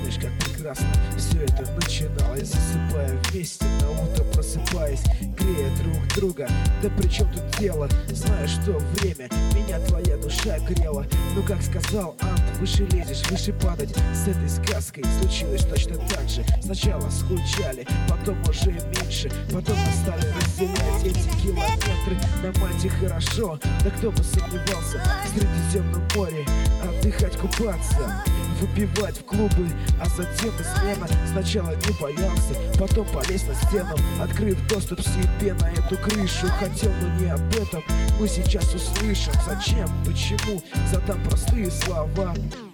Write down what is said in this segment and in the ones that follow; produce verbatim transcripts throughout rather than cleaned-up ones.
помнишь, как прекрасно все это начиналось? Засыпая вместе, на утро просыпаясь, грея друг друга. Да при чем тут дело? Знаешь, что время меня твоя душа грела. Но как сказал Ант, выше лезешь, выше падать. С этой сказкой случилось точно так же. Сначала скучали, потом уже меньше, потом мы стали разделять эти километры. На Мальте хорошо, да кто бы сомневался. В Средиземном море отдыхать, купаться, выпивать в клубы, а затем и смена. Сначала не боялся, потом полез на стену, открыв доступ себе на эту крышу. Хотел, но не об этом мы сейчас услышим. Зачем, почему, задам простые слова.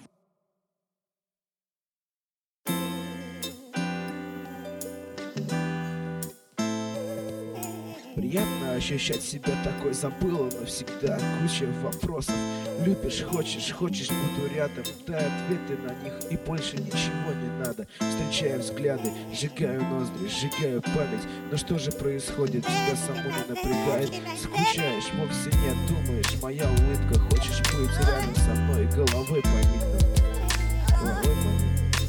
Приятно ощущать себя такой, забыла навсегда куча вопросов. Любишь, хочешь, хочешь, буду рядом. Дай ответы на них, и больше ничего не надо. Встречаю взгляды, сжигаю ноздри, сжигаю память. Но что же происходит, тебя саму не напрягает? Скучаешь, вовсе нет, думаешь, моя улыбка. Хочешь быть рядом со мной, головой поникнув. Головой поникнув.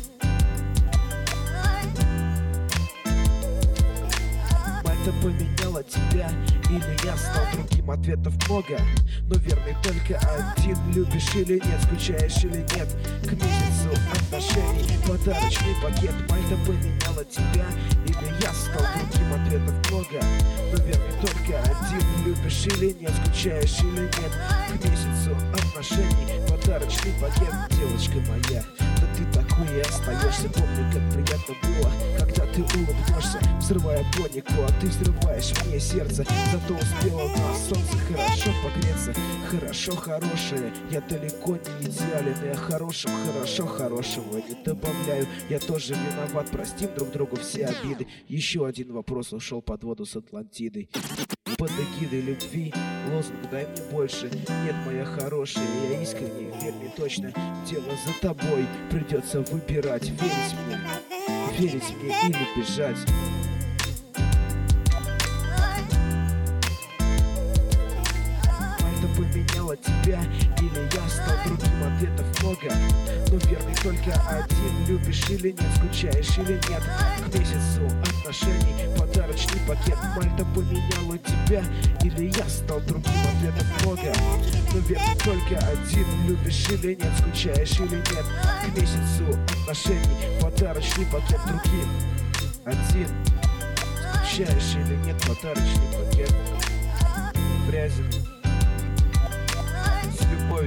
Мальта поменяла тебя, или я стал другим? Ответов много, но верный только один. Любишь или нет, скучаешь или нет? К месяцу отношений подарочный пакет. Мальта поменяла тебя, или я стал другим? Ответов много, но верный только один. Любишь или нет, скучаешь или нет? К месяцу отношений подарочный пакет. Девочка моя, да ты такой и остаешься. Помню, как приятно было, когда ты улыбнешься, взрывая панику, а ты взрываешь мне сердце. Зато успела на солнце хорошо погреться. Хорошо, хорошее, я далеко не идеален. Я хорошим, хорошо, хорошего не добавляю. Я тоже виноват, простим друг другу все обиды. Еще один вопрос ушел под воду с Атлантидой. Под эгидой любви лозунг «дай мне больше». Нет, моя хорошая, я искренне, верь мне точно. Дело за тобой, придется выбирать. Верить мне, верить мне или бежать. Мальта поменяла тебя, или я стал другим? Ответов много, но верный только один. Любишь или нет, скучаешь или нет? К месяцу отношений подарочный пакет. Мальта поменяла тебя, или я стал другим? Ответов много, но верный только один. Любишь или нет, скучаешь или нет? К месяцу отношений подарочный пакет. Другим один. Скучаешь или нет, подарочный пакет. Фрязин. С любовью.